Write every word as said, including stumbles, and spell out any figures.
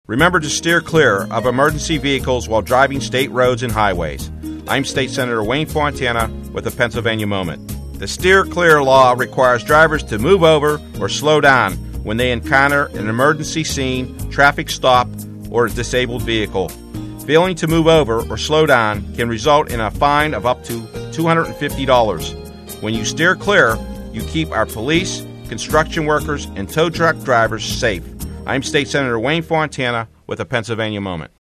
Remember to steer clear of emergency vehicles while driving state roads and highways. I'm State Senator Wayne Fontana with the Pennsylvania Moment. The steer clear law requires drivers to move over or slow down when they encounter an emergency scene, traffic stop, or a disabled vehicle. Failing to move over or slow down can result in a fine of up to two hundred fifty dollars. When you steer clear, you keep our police, construction workers, and tow truck drivers safe. I'm State Senator Wayne Fontana with the Pennsylvania Moment.